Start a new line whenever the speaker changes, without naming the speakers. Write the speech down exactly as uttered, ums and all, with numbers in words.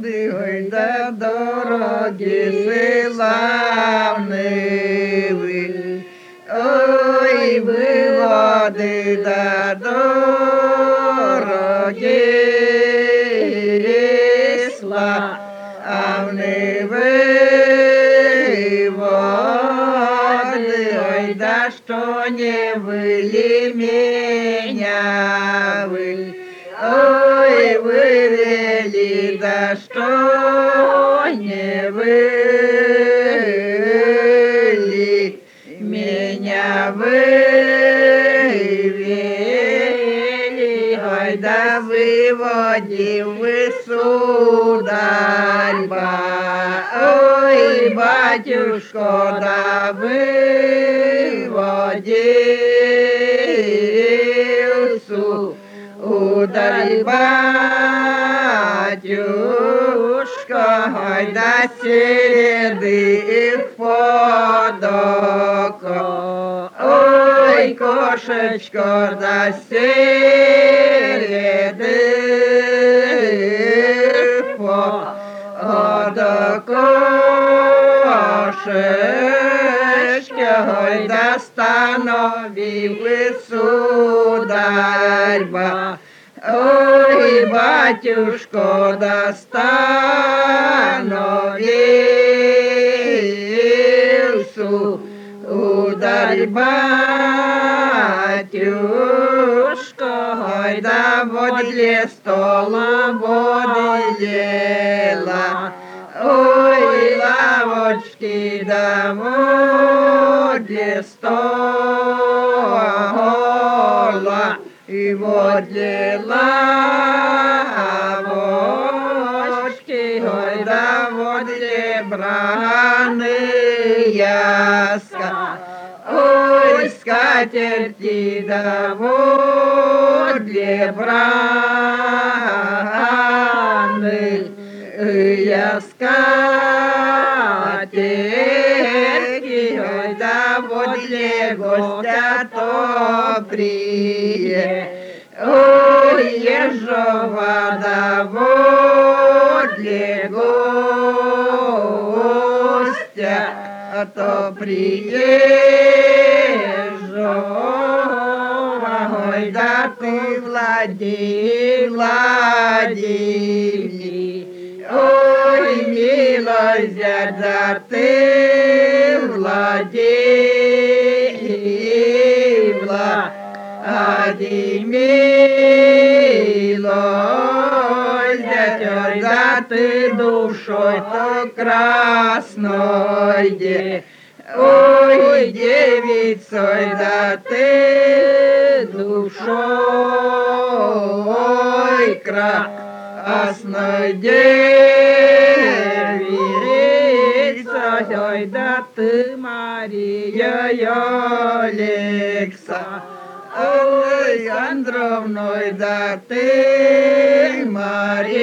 води, ой, да дорогі славні ви. Ой, ви води, да дорогі славні ви води, ой, да что не были меня вы. Ой, вывели, да что не были меня вывели, ой, да выводил вы, сударь, ба, ой, батюшко, да выводил, сударь, батюшка, ой, да середы их подоко, ой, кошечко, да середы подоко, кошечки, ой, да станови вы, сударь, ба, ой, батюшко, да становил, сударь, батюшка, ой, да подле стола подлела, ой, лавочки, да подле стола, и подле лавочки, ой, да подле браны яска, ой, скатерти, да подле браны яска, ой, да подле гостя топрие, ой, ежова, да подле гостя топриежова, ой, да ты, Владимир, Владимир, ой, милость, да ты, Владимир, Владимир, да ты душой-то красной, ой, девицей, да ты душой красной девицей, ой, да ты, Мария Алекса, ой, Андровной, да ты, Мария